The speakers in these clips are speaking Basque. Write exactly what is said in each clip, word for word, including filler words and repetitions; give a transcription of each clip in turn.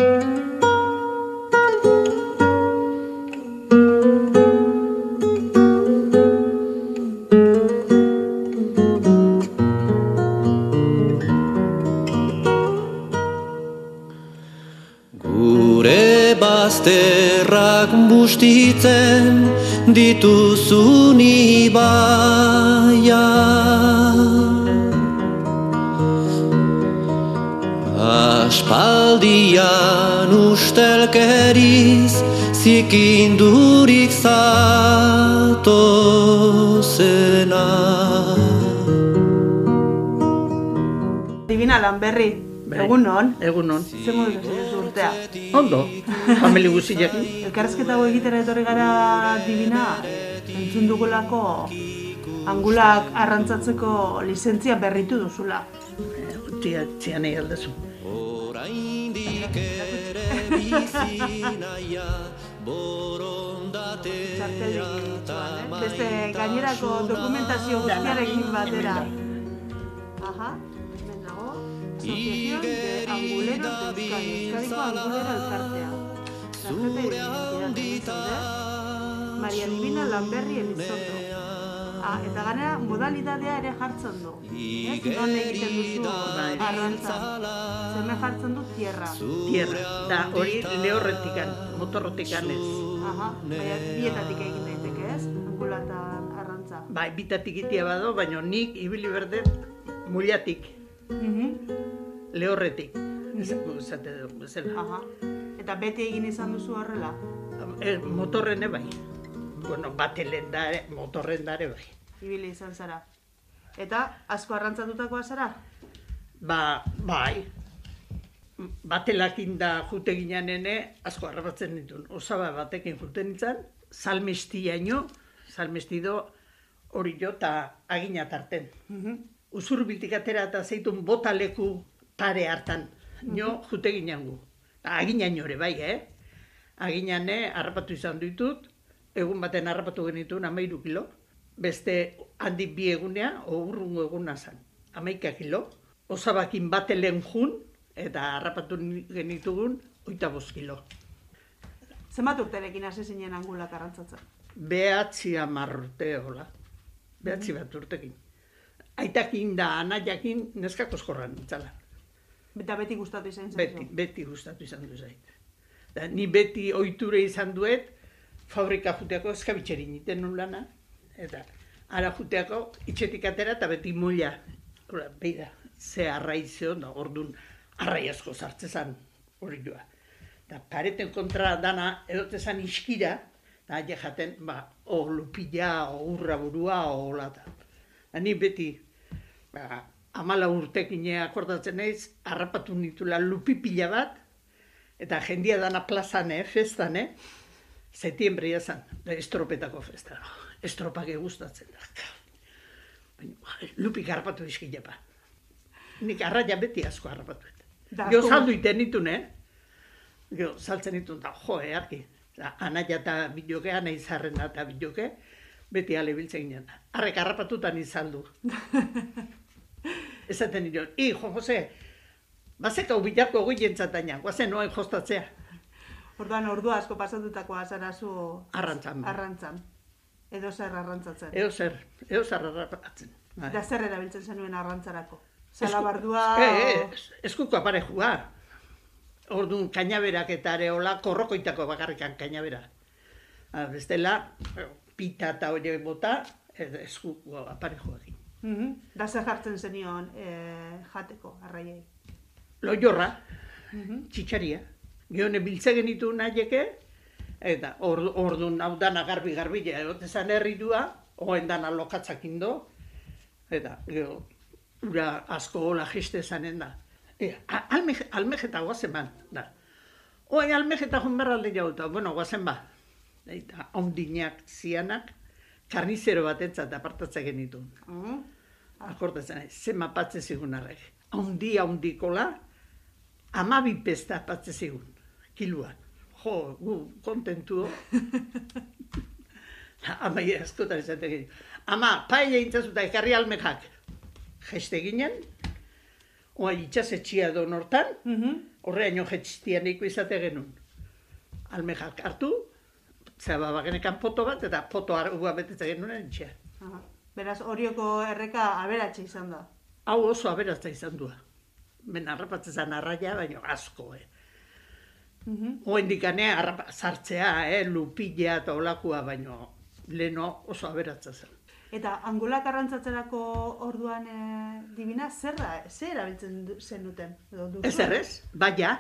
Bazterrak bustitzen dituzun ibaia, aspaldian ustelkeriz zikindurik zatozena. Divina Lanberri, egun non? Egun non. Zer moduz ez urtea? Ondo, famili guztiak. Elkarrezketago egitera etorri gara Divina, entzun dugulako angulak arrantzatzeko lizentzia berritu duzula. Utia txian egin aldezu. Oraindik ere bizi naia borondatea eta Beste gainerako dokumentazio guztiarekin batera. Aha, hemen dago. Asociación de Anguleros de Euskadi, Euskadiko Angulero Elkartea. Tarjeta de identidad. Maria Divina Lanberri Elizondo. Ah, eta ganera modalidadea ere jartzen du. Ez, non egiten duzu arrantza. Zeme jartzen du tierra. Tierra, da hori lehorretikan, motorrotikan ez. Aha, baina bietatik egin daiteke ez, angula eta arrantza. Bai, bitatik itia bado, baina nik ibili berdet muliatik, lehorretik. Zate dugu, bezala. Aha, eta beti egin izan duzu horrela? Motorrene bai. Bueno, batelen dare, motorren dare bai. Ibili izan zara. Eta asko arrantzatutakoa zara? Ba, bai. Batelakin da jute ginanene asko harrapatzen ditun. Osaba batekin juten nintzen, salmestiaino, salmestido hori jo eta agina tarten. Usurbiltik atera eta zeitun botaleku pare hartan. Nio jute ginangu. Aginaino ere bai, eh? Aginane harrapatu izan ditut, egun baten harrapatu genituen amairu kilo. Beste handi bi egunea, o urrungo eguna zen. Amaika kilo. Osabakin batelen jun, eta harrapatu genitugun, oita bost kilo. Zenbat urterekin hasi zinen angulak arrantzatzen? Behatzi hamar urte hola. Behatzi bat urtekin. Aitakin da anaiakin neskak oskorran nintzala. Eta beti gustatu izan zaizu? Beti, beti gustatu izan du zait. Da, ni beti ohiture izan duet, fabrika juteako eskabitxeri niten nun lana, eta ara juteako itxetik atera eta beti mulla. Hora, beida, ze arraizio, da, orduan arrai asko sartzezan hori joa. Eta pareten kontra dana edotezan iskira, eta aia jaten, ba, o lupila, o urra burua, o olata. Da, ni beti, ba, amala urtekin akordatzen naiz, harrapatu nitula lupipila bat, eta jendia dana plazan, eh, festan, eh? Setiembre jazan, da estropetako festa. Estropak egustatzen da. Baina, lupik harrapatu izkilepa. Nik arraia beti asko harrapatuet. Gio saldu iten nitun, eh? Gio saltzen nitun, da, jo, earki. Anaia eta biloke, ana izarren eta biloke, beti ale biltzen ginen. Arrek harrapatutan izaldu. Ezaten nion, i, jo, Jose, bazekau bilako goi jentzataina, guazen noen jostatzea. Orduan, ordu asko pasatutakoa zara zu... Arrantzan. Arrantzan. Edo zer arrantzatzen. Edo zer, edo zer arrantzatzen. Da zer erabiltzen zenuen arrantzarako? Salabardua... Eh, eh, eskuko aparejua. Orduan, kainaberak eta areola, korrokoitako bakarrikan kainabera. Bestela, pita eta hori bota, eskuko aparejuakin. Da zer jartzen zenion jateko, arraiei? Loiorra, txitsaria. Gione biltze genitu nahieke, eta orduan hau dana garbi-garbi, egotezan herridua, oen dana lokatzak indo, eta ura asko hola jiste zanen da. Almejeta guazen ban, da. Oen almejeta jun berralde jauta, bueno, guazen ba. Eta ondinak zianak, karnizero bat entzat apartatzak genitu. Akordatzen nahi, zen mapatze zigun arrek. Ondi, ondikola, amabi pesta apatze zigun. Kiluan. Jo, gu, kontentu. Amai askotan esaten ginen. Ama, paella intzazuta ekarri almejak. Jeste ginen, Oa itxasetxia do nortan, Mhm. horreaino jetxiztian eiko izate genuen. Almejak hartu, zaba bagenekan poto bat, eta poto argua betetze genuen etxea. Aha. Beraz, Orioko erreka aberatxe izan da. Hau oso aberatza izan du. Ben harrapatzen arraia, baina asko, eh. Mhm. Oendikane harrapa sartzea, eh, lupila eta olakua, baina leno oso aberatza zen. Eta angulak arrantzatzerako orduan e, dibina, zerra, zer erabiltzen du- zenuten? Edo duzue? Ez errez, baia,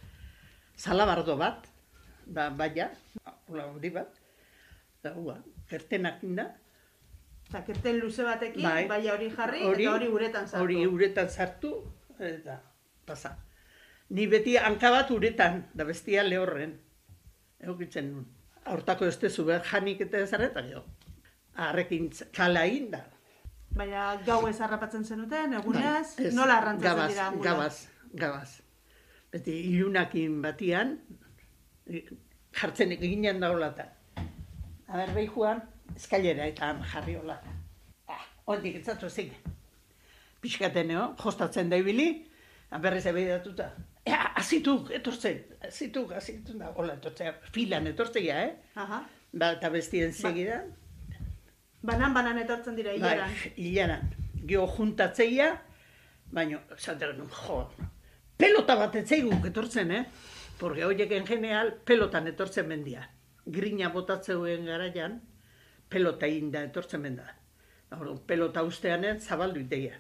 salabardo bat, ba, baia, hola handi bat, da hua, kertenak inda, Eta kerten luze batekin, Bai. baina hori jarri, eta hori uretan sartu. Hori uretan sartu, eta pasa. Ni beti hanka bat uretan, da bestia lehorren. Eukitzen nun. Hortako ez tezu behar janik eta ezarretan jo. Arrekin kalain da. Baina gau ez harrapatzen zenuten, egunez, Ez, nola arrantzatzen gabaz, dira angulak? Gabaz, gabaz. Beti ilunakin batian, i- jartzen eginen daulata. Aber behi joan, eskailera eta han jarri hola. Ah, hondik etzatu zik. Pixkateneo, jostatzen da ibili, berriz ebedatuta. Ea, azituk, etortzen, azituk, azituk da, hola etortzea, filan etortzea, eh? Aha. Ba, eta bestien segidan. Banan-banan etortzen dira hileran. Bai, hilaran. Gio juntatzeia, baina, esaten genuen, jo, pelota bat etzeiguk etortzen, eh? Porque horiek en general pelotan etortzen mendia. Grina botatzeuen garaian, pelota inda etortzen menda. Orduan, pelota usteanen zabaldu iteia.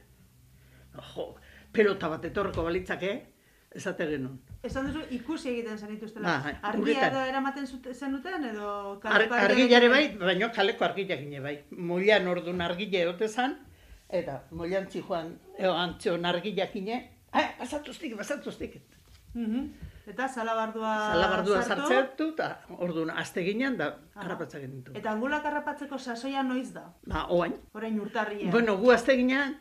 Jo, pelota bat etorreko balitzake, esate genuen. Esan duzu ikusi egiten zenituztela. Bai, Argia uretan. edo eramaten zute- zenuten edo Ar, kaleko argilare bai, egiten- baina kaleko argila gine bai. Moilan orduan argila egote zan, eta moilantzi joan, eo antzion argila gine, ah, basatuztik, basatuztik. Mhm. Eta salabardua Salabardua sartu. sartzertu, eta orduan aste ginen, da harrapatzen genitu. Eta angulak harrapatzeko sasoia noiz da? Ba, oain. Orain urtarrian. Bueno, gu aste ginen,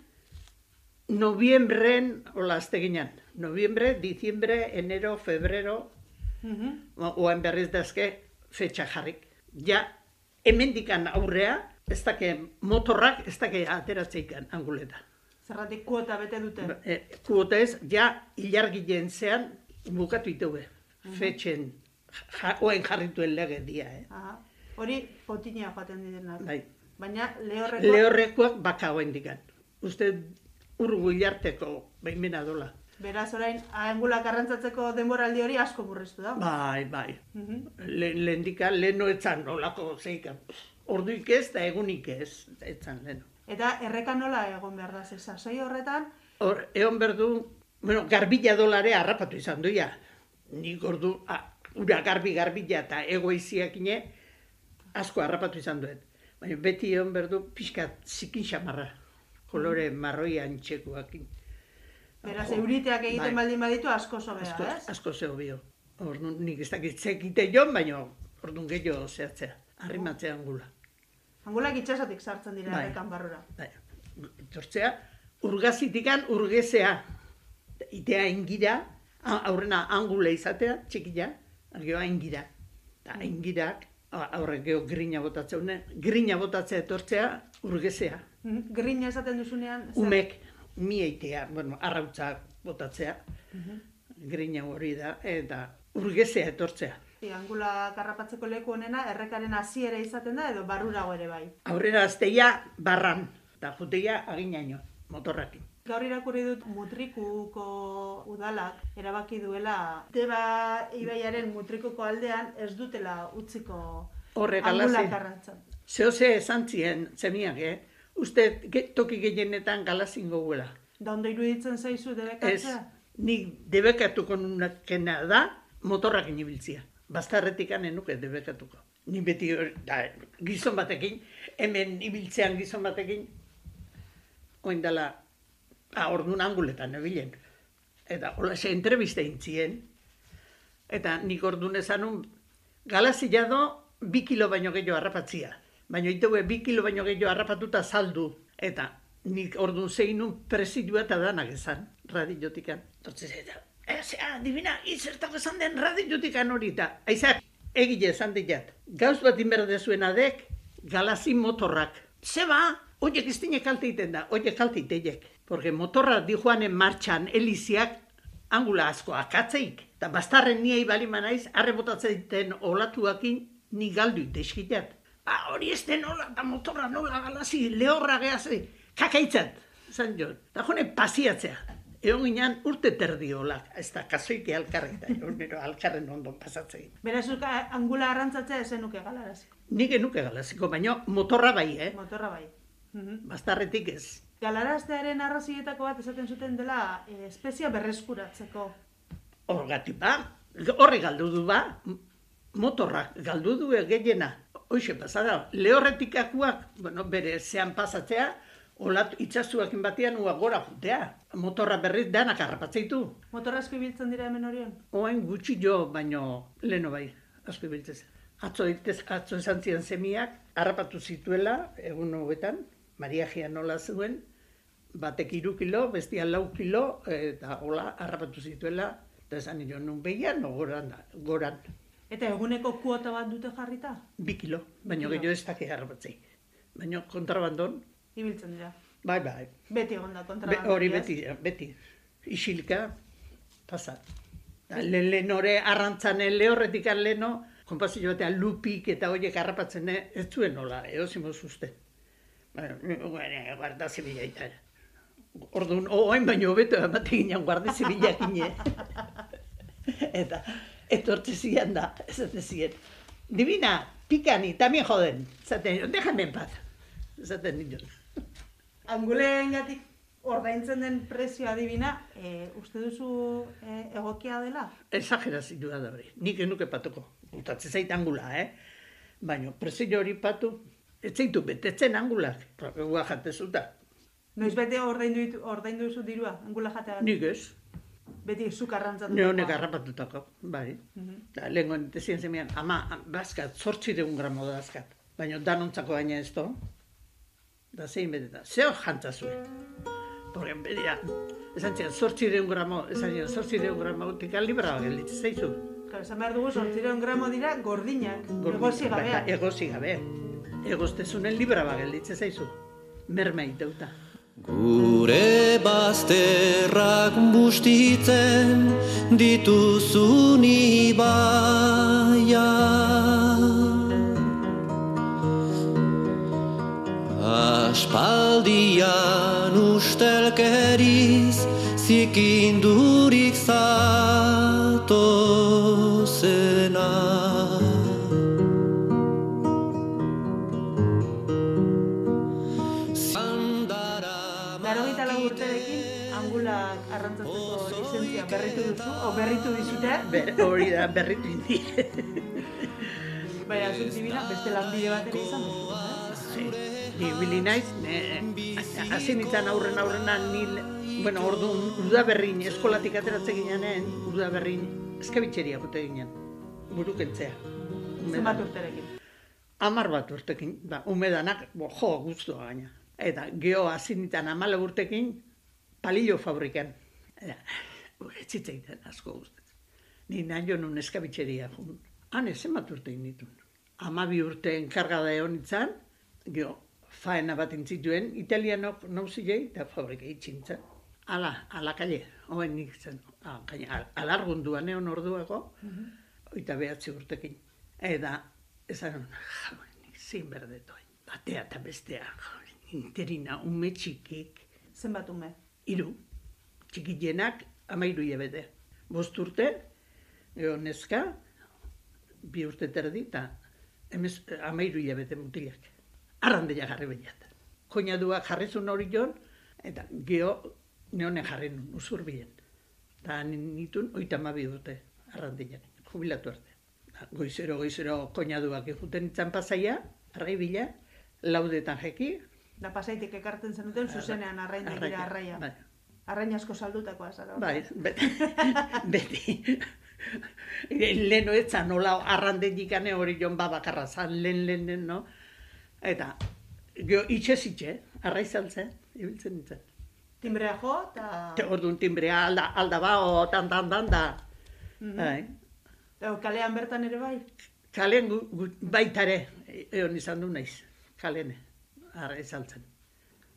noviembren, hola aste ginen. Noviembre, diciembre, enero, febrero, Mhm. oain berriz dazke, fetxa jarrik. Ja, hemendikan aurrea, ez dake motorrak, ez dake ateratzeikan anguleta. Zerratik kuota bete dute. E, kuota ez, ja, ilargileen zean, bukatu iteue. Fetxen, ja, oain jarrituen lege dia, eh? Aha. Hori potinia joaten direnak. Bai. Baina lehorreko... Lehorrekoak baka oain dikan. Uste urgu hilarteko behimena dola. Beraz orain angulak arrantzatzeko denboraldi hori asko murriztu da. Bai, bai. Mhm. Le, lehendika, leheno etzan nolako zeika. Orduik ez, eta egunik ez, etzan leheno. Eta erreka nola egon behar da, ze sasoi horretan, Hor, egon berdu, bueno, garbila dolare harrapatu izan duia. Nik ordu, ah, ura garbi garbila eta egoiziakine asko harrapatu izan duen. Baina beti egon berdu pixka zikin xamarra, kolore marroi antxekoakin. beraz Jo, euriteak egiten bai. baldin baditu asko sobe Asko, da, ez? asko zeo bio. Orduan nik ez dakit zekite jon, baina orduan gehiago zehatzea, arrimatzea angula. Angulak itxasotik sartzen dira Bai. errekan barrura. Bai, etortzea, urgazitikan urgezea, itea ingira, a- aurrena angula izatea, txikila, gero ingira. Eta ingirak, a- aurre gero grina botatzea, une, grina botatzea etortzea, urgezea. Mhm. Grina esaten duzunean, zer? Umek, mieitea, bueno, arrautza botatzea, Mhm. grina hori da, eta urgezea etortzea. E, angulak harrapatzeko leku honena errekaren hasiera izaten da edo barrurago ere bai. Aurrera azteia barran, eta juteia aginaino, motorrakin. Gaur irakurri dut Mutrikuko udalak erabaki duela Deba ibaiaren Mutrikuko aldean ez dutela utziko Horrek angulak galazi. arrantzan. Zehose esan zien, zemiak, eh? Uste ge, toki gehienetan galazin goguela. Da ondo iruditzen zaizu Ez, debekatzea? nik debekatuko nunakena da motorrakin ibiltzia. Bastarretikan enuke debekatuko. Ni beti hori- da, gizon batekin, hemen ibiltzean gizon batekin, oin dela, ah, orduan anguletan ebilen. Eta hola, ze entrevista intzien, eta nik orduan esanun, galazia do, bi kilo baino gehiago harrapatzia. Baina iteue bi kilo baino gehiago harrapatuta saldu. Eta nik orduan zeinun presidua eta danak esan, radiotikan. Entonces, eta, eh, zea, adivina, izertako esan den radiotikan hori, eta aizak, egile esan diat. Gauz bat inberde zuen adek, galazi motorrak. Zeba, oiek ez dine kalte iten da, oiek kalte iteiek. Porque motorra di joanen martxan eliziak angula asko akatzeik. Eta bastarren niei balima naiz, arre botatzen diten olatuakin ni galdu iteskiteat. Ba, hori ez den nola, eta motorra nola galazi, lehorra gehazi, kakaitzat, zan jo. Eta jone pasiatzea. Egon ginen urte terdi olak, ez da kasoike alkarri, eta nero alkarren ondon pasatzei. Beraz, angula arrantzatzea esen nuke galarazi. Nik enuke galaziko, baina motorra bai, eh? Motorra bai. Bastarretik ez. Galaraztearen arrazietako bat esaten zuten dela e, espezia berreskuratzeko. Horgatik ba, horre galdu du ba, motorrak galdu du gehiena. Hoxe pasada, lehorretikakuak, bueno, bere zean pasatzea, olatu itxastuakin batean ua gora jutea. Motorra berriz danak harrapatzeitu. Motorra asko ibiltzen dira hemen orion? Oain gutxi jo, baino leheno bai, asko ibiltzen. Atzo, atzo esan ziren semiak, harrapatu zituela, egun hobetan, Maria Gia nola zuen, batek iru kilo, bestia lau kilo, eta hola harrapatu zituela, eta esan nio nun behian, no goran, goran. Eta eguneko kuota bat dute jarrita? Bi kilo, baina gehiago ez daki harrapatzei. Baina kontrabandon. Ibiltzen dira. Bai, bai. Beti egon da kontrabandon. Hori beti, beti. Isilka, pasat. Lehen lehen hori arrantzanen lehorretik leheno, konpazio batean lupik eta horiek harrapatzen ez zuen nola, eozimo zuzten. Bueno, guarda zibila eta. Orduan, oain baino hobeto ematen ginen guarda zibilak ine. Eta, etortze zian da, esaten ziren. Divina, pikani, tamien joden. Zaten, déjame en paz. Zaten nion. Angulengatik ordaintzen den prezioa adibina, e, uste duzu e, egokia dela? Exagerazioa da hori. Nik enuke patuko. Gutatze zait angula, eh? Baina, prezio hori patu, ez zaitu betetzen angulak. Gua jatezuta. Noiz bete ordaindu ordaindu duzu dirua, angula jateagatik? Nik ez. Beti zuk arrantzatu. Ne honek harrapatutako, bai. Da, lehenko entezien zemean, ama, bazkat, zortzireun gramo da azkat. Baina danontzako baina ez to. Da zein beteta, zeo jantza zuen. Porque bedia, esan zian, zortzireun gramo, esan zian, zortzireun gramo utik libra gelitze zaizu. Claro, esan behar dugu, zortzireun gramo dira gordinak, egozi gabeak. Egozi gabe. Egoztezunen libra gelitze zaizu. Mermei deuta. Gure bazterrak bustitzen dituzun ibaia. Aspaldian ustelkeriz zikindurik zatozena. Arrantzatzeko lizentzia berritu duzu, o berritu dizute? Hori da, berritu indi. Baina, zut dibina, beste lanbide bat ere izan duzu, eh? Ni bili naiz, hasi nintzen aurren aurrena, nil, bueno, orduan, Udaberrin, eskolatik ateratzen ginean, Udaberrin, eskabitxeria gute ginen, burukentzea. Zenbat urterekin? Amar bat urtekin, da, umedanak, bo, jo, guztua gaina. Eta, geho hasi nintzen amala urtekin, palillo fabrikan. Etzitzeiten asko guztetzen. Ni nahi honun eskabitxeria jun. Han ezen bat urte inditun. Amabi urte enkargada egon itzan, geho, faena bat intzituen, italianok nauzilei eta fabrika itxintzen. Ala, ala kalle, hoen nik zen, alargunduan egon orduago, oita behatzi urtekin. Eta, ezan hon, nik zin berdetoa, batea eta bestea, interina, ume txikik. Zenbat ume? Hiru, txikienak amairu hilabete. Bost urte, gero neska, bi urte terdi, eta amairu hilabete mutilak. Arrandeia jarri behiat. Koinaduak jarrizun hori joan, eta geho neonen jarri nun, usur bilen. Eta nitun, oita amabi urte, arrandeia, jubilatu arte. Goizero, goizero koinaduak egiten itzan pasaia, arrai bila, laudetan jeki. Da pasaitik ekartzen zenuten, zuzenean arraina gira arraia. Bai. Arraina asko saldutakoa zara. Bai, beti. beti. Leheno etzan, nola arranden jikane hori joan babakarra zan, lehen, lehen, lehen, no? Eta, geho, itxe zitxe, arrai zaltzen, ibiltzen nintzen. Timbrea jo, eta... Orduan timbrea alda, alda ba, o tan, tan, tan, da. Bai. Ego, kalean bertan ere bai? Kalean baitare, egon izan du naiz, kalene, arrai zaltzen.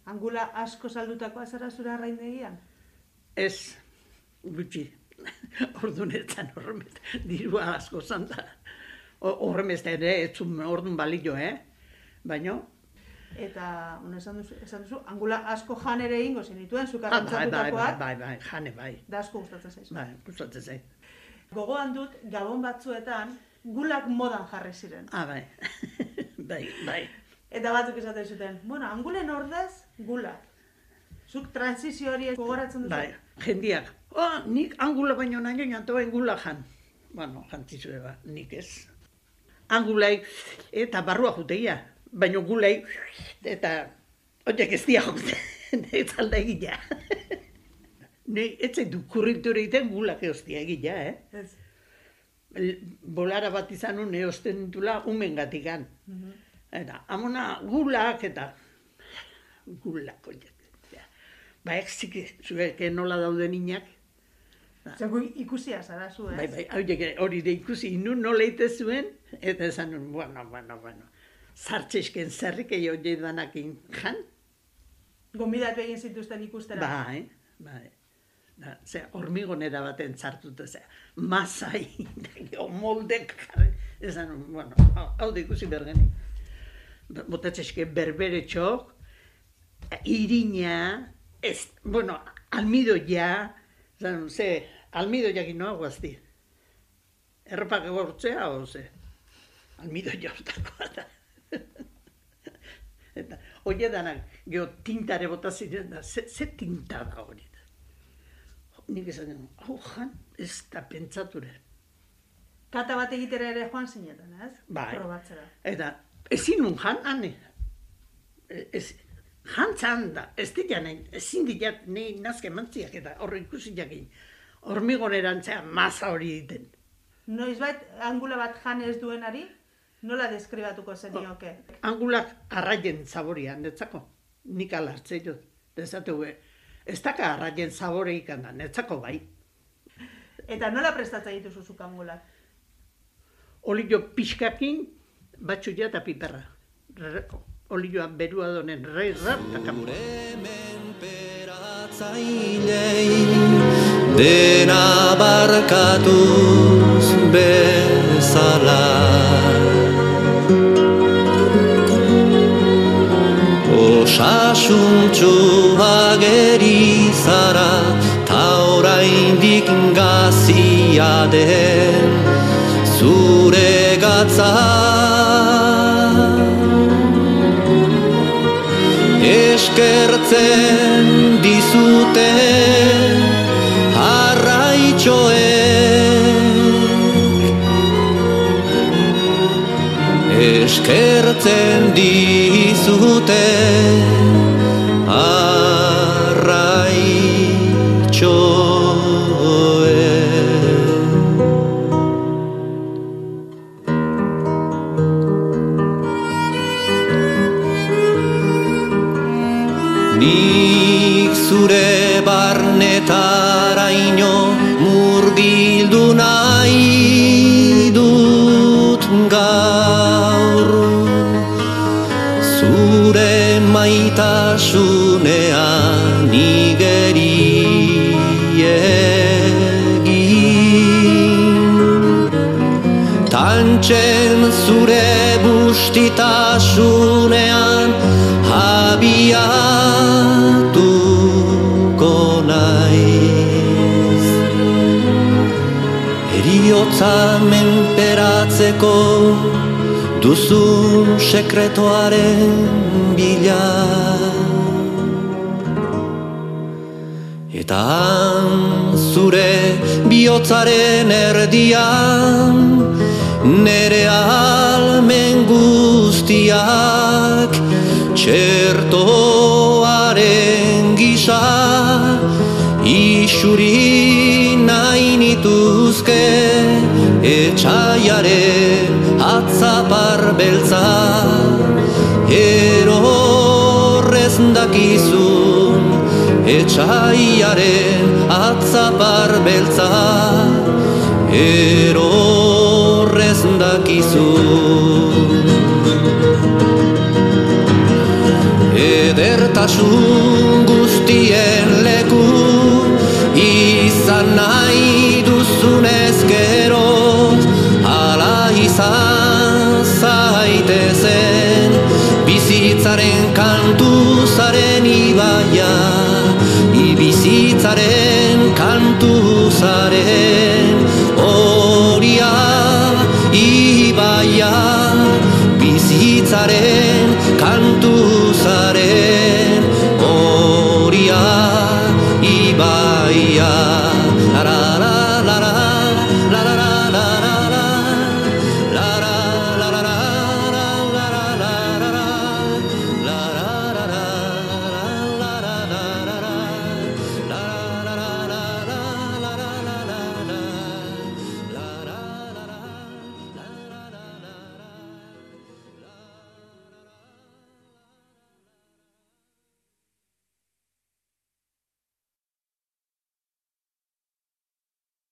Angula asko saldutakoa zara zure arraindegian? Ez, gutxi. Ordunetan horremez, dirua asko zanda. Horremez ere, etzun ordun balio, eh? Baina... Eta, una esan duzu, esan duzu, angula asko jan ere ingo zenituen, zuk bai, bai, arrantzatutakoak. bai, bai, jane bai. Da asko gustatzen zaizu. Bai, gustatzen zait. Gogoan dut, gabon batzuetan, gulak modan jarri ziren. Ah, bai. Bai, bai. Eta batzuk esaten zuten, bueno, angulen ordez, gulak. Zuk transizio hori gogoratzen duzu? Bai, jendiak. Oh, nik angula baino naino jantoen gula jan. Bueno, jantzizue ba, nik ez. Angulai eta barrua jutegia. Baino gulai eta oiek ez dia jute. Ez alda egila. Ne, ez zaitu kurrinture egiten gulak eostia egila, eh? Ez. Bolara bat izan un eosten dutula umen gatikan. Eta, amona gulak eta gulak oiek. Ba, ezik, zuek nola daude ninak. Zego ikusia zara zu, ez? Bai, bai, horiek hori de ikusi inun nola ite zuen, eta esan nun, bueno, bueno, bueno. Zartxesken zerrik egin hori danakin jan. Gomidatu egin zituzten ikustera. Bai, bai. Da, ze, hormigonera baten zartuta, ze, masai, o moldek, esan nun, bueno, hau da ikusi bergeni. Botatxeske berbere txok, irina, ez, bueno, almido ja, zan, ze, almido jakin noa guazti. Erropak egortzea, o ze, almido jautakoa da. Eta, hori edanak, geho tintare botaziren da, ze, ze tinta da hori da. Nik esan den, hau jan, ez da pentsature. Kata bat egitera ere joan zinetan, ez? Bai. Probatzera. Eta, ezin nun jan, ane. Ez, jantzan da, ez ditia nahi, ezin diat nahi nazke mantziak eta horre ikusi jakin. Hormigonerantzea masa hori egiten. Noizbait angula bat jan ez duenari, nola deskribatuko zenioke? Angulak arraien zaboria, netzako. Nik alartze jot. Dezatu, ez daka arraien zabore ikan da, netzako bai. Eta nola prestatzen dituzu zuk angulak? Olio pixkakin, batxuia eta piperra. Olioa berua donen, rei, rap, eta kampo. Gure menperatzailei dena barkatuz bezala. Osasuntxua geri zara, ta oraindik gazia den zure gatza. Eskertzen dizute arraitxoek, eskertzen dizute nik zure barnetaraino murgildu nahi dut gaur. Zure maitasunean igeri egin. Tantzen zure bustitasunean abiatuko naiz. Heriotza menperatzeko duzun sekretoaren bila. Eta han zure bihotzaren erdian nere almen guztiak txertoaren gisa isuri nahi nituzke etxaiaren atzapar beltza. Erorrez dakizun etxaiaren atzapar beltza. Erorrez dakizun ederta Maitasun guztien leku izan nahi duzunez gero, hala izan zaitezen, bizitzaren kantu zaren ibaia, ibizitzaren kantu zaren.